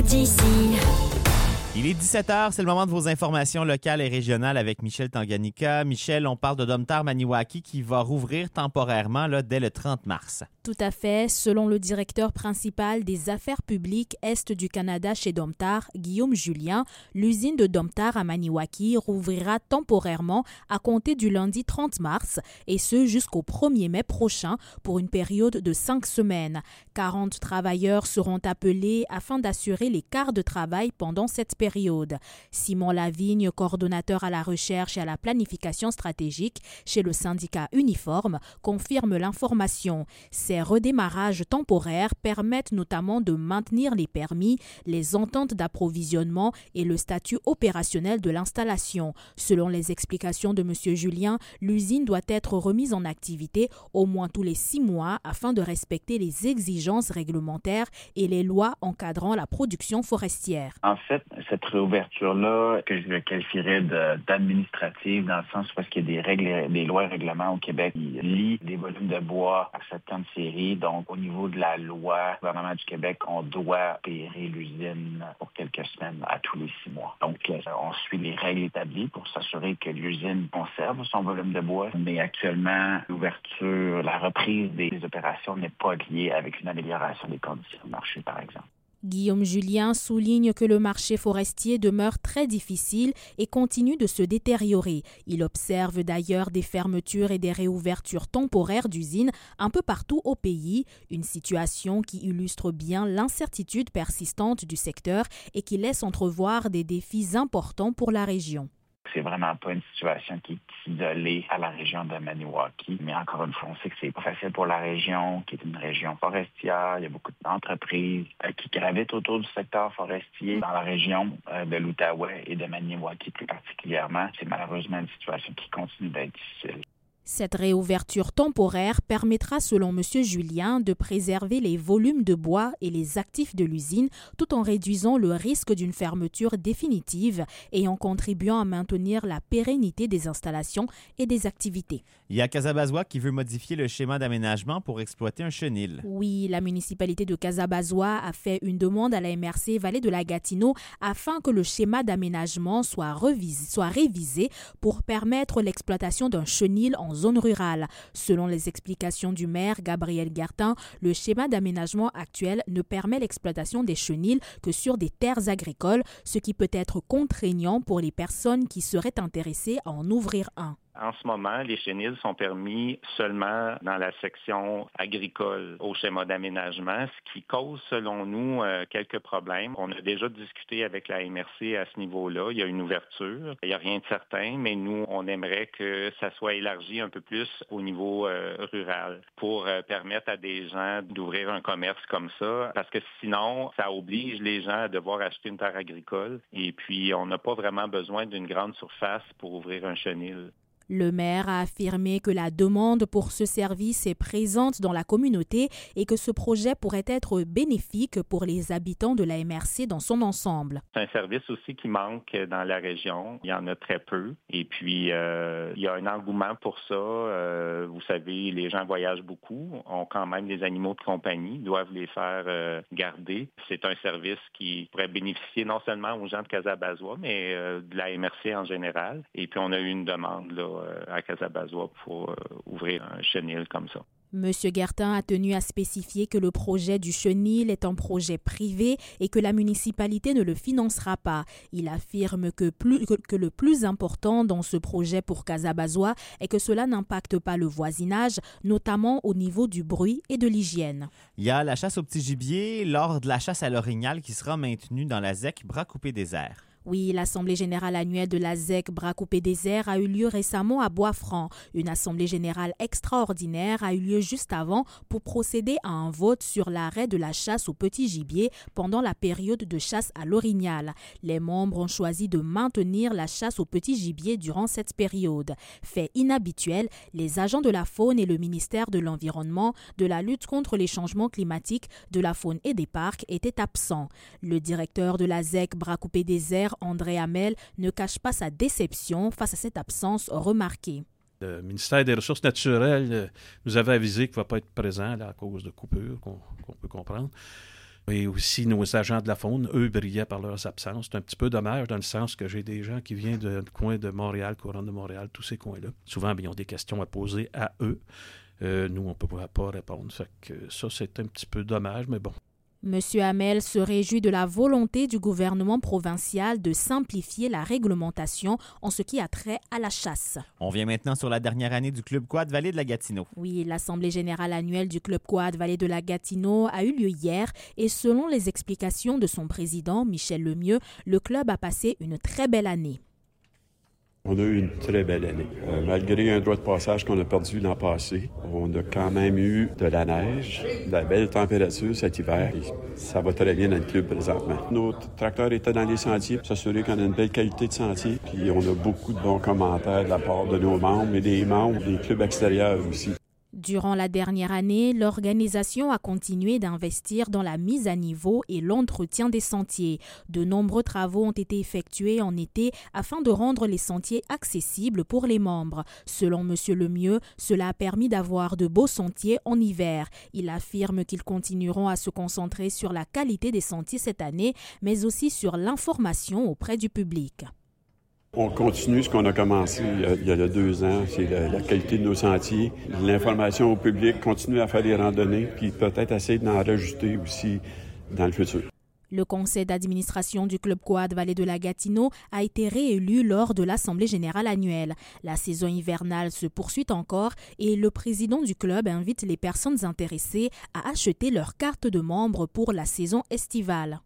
d'ici. Il est 17h, c'est le moment de vos informations locales et régionales avec Michel Tanganyika. Michel, on parle de Domtar Maniwaki qui va rouvrir temporairement dès le 30 mars. Tout à fait. Selon le directeur principal des affaires publiques Est du Canada chez Domtar, Guillaume Julien, l'usine de Domtar à Maniwaki rouvrira temporairement à compter du lundi 30 mars et ce jusqu'au 1er mai prochain pour une période de 5 semaines. 40 travailleurs seront appelés afin d'assurer les quarts de travail pendant cette période. Simon Lavigne, coordonnateur à la recherche et à la planification stratégique chez le syndicat Uniforme, confirme l'information. Ces redémarrages temporaires permettent notamment de maintenir les permis, les ententes d'approvisionnement et le statut opérationnel de l'installation. Selon les explications de M. Julien, l'usine doit être remise en activité au moins tous les 6 mois afin de respecter les exigences réglementaires et les lois encadrant la production forestière. En fait, cette réouverture-là, que je qualifierais d'administrative, dans le sens où il y a des règles, des lois et règlements au Québec qui lient des volumes de bois à certaines séries. Donc, au niveau de la loi, le gouvernement du Québec, on doit opérer l'usine pour quelques semaines à tous les 6 mois. Donc, on suit les règles établies pour s'assurer que l'usine conserve son volume de bois. Mais actuellement, l'ouverture, la reprise des opérations n'est pas liée avec une amélioration des conditions de marché, par exemple. Guillaume Julien souligne que le marché forestier demeure très difficile et continue de se détériorer. Il observe d'ailleurs des fermetures et des réouvertures temporaires d'usines un peu partout au pays, une situation qui illustre bien l'incertitude persistante du secteur et qui laisse entrevoir des défis importants pour la région. C'est vraiment pas une situation qui est isolée à la région de Maniwaki. Mais encore une fois, on sait que c'est pas facile pour la région, qui est une région forestière. Il y a beaucoup d'entreprises qui gravitent autour du secteur forestier dans la région de l'Outaouais et de Maniwaki plus particulièrement. C'est malheureusement une situation qui continue d'être difficile. Cette réouverture temporaire permettra, selon M. Julien, de préserver les volumes de bois et les actifs de l'usine tout en réduisant le risque d'une fermeture définitive et en contribuant à maintenir la pérennité des installations et des activités. Il y a Casabazois qui veut modifier le schéma d'aménagement pour exploiter un chenil. Oui, la municipalité de Casabazois a fait une demande à la MRC Vallée de la Gatineau afin que le schéma d'aménagement soit révisé pour permettre l'exploitation d'un chenil en zone rurale. Selon les explications du maire Gabriel Gartin, le schéma d'aménagement actuel ne permet l'exploitation des chenils que sur des terres agricoles, ce qui peut être contraignant pour les personnes qui seraient intéressées à en ouvrir un. En ce moment, les chenils sont permis seulement dans la section agricole au schéma d'aménagement, ce qui cause, selon nous, quelques problèmes. On a déjà discuté avec la MRC à ce niveau-là. Il y a une ouverture. Il n'y a rien de certain, mais nous, on aimerait que ça soit élargi un peu plus au niveau rural pour permettre à des gens d'ouvrir un commerce comme ça, parce que sinon, ça oblige les gens à devoir acheter une terre agricole. Et puis, on n'a pas vraiment besoin d'une grande surface pour ouvrir un chenil. Le maire a affirmé que la demande pour ce service est présente dans la communauté et que ce projet pourrait être bénéfique pour les habitants de la MRC dans son ensemble. C'est un service aussi qui manque dans la région. Il y en a très peu. Et puis, il y a un engouement pour ça. Vous savez, les gens voyagent beaucoup, ont quand même des animaux de compagnie, doivent les faire garder. C'est un service qui pourrait bénéficier non seulement aux gens de Casabazois, mais de la MRC en général. Et puis, on a eu une demande là, à Casabazois pour ouvrir un chenil comme ça. M. Guertin a tenu à spécifier que le projet du chenil est un projet privé et que la municipalité ne le financera pas. Il affirme que le plus important dans ce projet pour Casabazois est que cela n'impacte pas le voisinage, notamment au niveau du bruit et de l'hygiène. Il y a la chasse au petit gibier lors de la chasse à l'orignal qui sera maintenue dans la ZEC Bras-Coupé-Désert. Oui, l'Assemblée générale annuelle de la ZEC Bras-Coupé-Désert a eu lieu récemment à Bois-Franc. Une assemblée générale extraordinaire a eu lieu juste avant pour procéder à un vote sur l'arrêt de la chasse au petit gibier pendant la période de chasse à l'orignal. Les membres ont choisi de maintenir la chasse au petit gibier durant cette période. Fait inhabituel, les agents de la faune et le ministère de l'Environnement, de la lutte contre les changements climatiques, de la faune et des parcs étaient absents. Le directeur de la ZEC Bras-Coupé-Désert, André Hamel, ne cache pas sa déception face à cette absence remarquée. Le ministère des Ressources naturelles nous avait avisé qu'il ne va pas être présent là, à cause de coupures qu'on peut comprendre. Et aussi nos agents de la faune, eux, brillaient par leurs absences. C'est un petit peu dommage dans le sens que j'ai des gens qui viennent du coin de Montréal, couronne de Montréal, tous ces coins-là. Souvent, ils ont des questions à poser à eux. Nous, on ne peut pas répondre. Fait que ça, c'est un petit peu dommage, mais bon. M. Hamel se réjouit de la volonté du gouvernement provincial de simplifier la réglementation en ce qui a trait à la chasse. On vient maintenant sur la dernière année du Club Quad Vallée de la Gatineau. Oui, l'Assemblée générale annuelle du Club Quad Vallée de la Gatineau a eu lieu hier et selon les explications de son président, Michel Lemieux, le club a passé une très belle année. On a eu une très belle année. Malgré un droit de passage qu'on a perdu l'an passé, on a quand même eu de la neige, de la belle température cet hiver. Et ça va très bien dans le club présentement. Nos tracteurs étaient dans les sentiers pour s'assurer qu'on a une belle qualité de sentier. Puis on a beaucoup de bons commentaires de la part de nos membres et des membres des clubs extérieurs aussi. Durant la dernière année, l'organisation a continué d'investir dans la mise à niveau et l'entretien des sentiers. De nombreux travaux ont été effectués en été afin de rendre les sentiers accessibles pour les membres. Selon M. Lemieux, cela a permis d'avoir de beaux sentiers en hiver. Il affirme qu'ils continueront à se concentrer sur la qualité des sentiers cette année, mais aussi sur l'information auprès du public. On continue ce qu'on a commencé il y a 2 ans, c'est la qualité de nos sentiers, l'information au public, continuer à faire des randonnées, puis peut-être essayer d'en rajouter aussi dans le futur. Le conseil d'administration du Club Quad Vallée de la Gatineau a été réélu lors de l'Assemblée générale annuelle. La saison hivernale se poursuit encore et le président du club invite les personnes intéressées à acheter leur carte de membre pour la saison estivale.